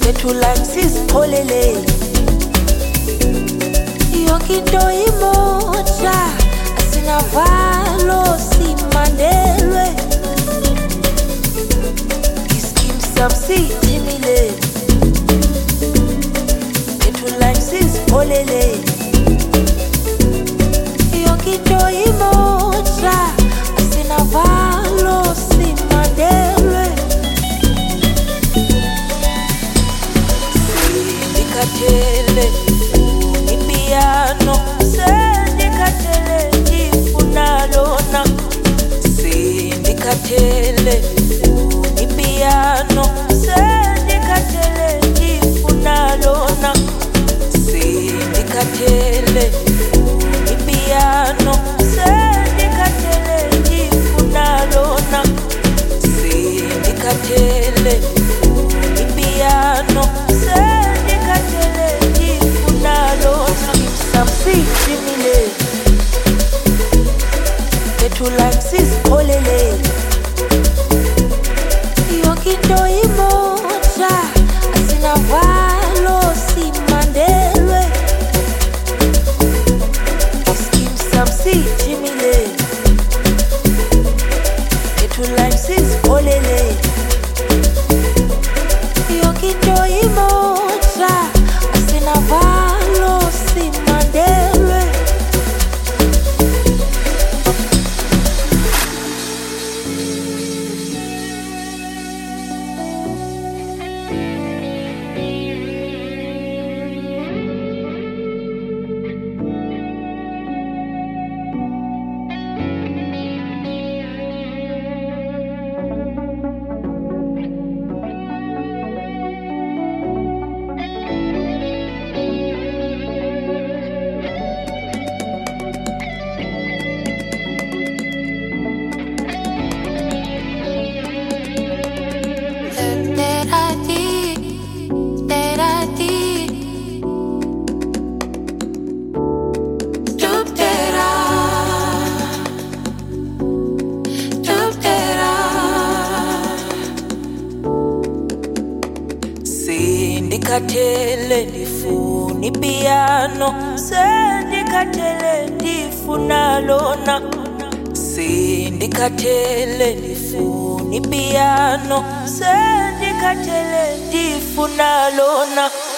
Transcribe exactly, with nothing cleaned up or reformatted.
Two lines is polele. Yokinto imoja asinavalo simandelwe. Iskim samsi timile. Two lines is polele. Yokinto imoja asinavalo simandelwe. Katele unipiano sendi katele ifunalona sendi katele unipiano sendi katele ifunalona sendi katele unipiano sendi katele ifunalona sendi katele unipiano Two lines is polele. Yokinto imoja asinavalo simandelwe. Iskim samsi timile. Two lines is polele. Yokinto imoja asinavalo simandelwe. Katele ndifuni piano sendi katele ndifunalona sendi katele ndifuni piano sendi katele ndifunalona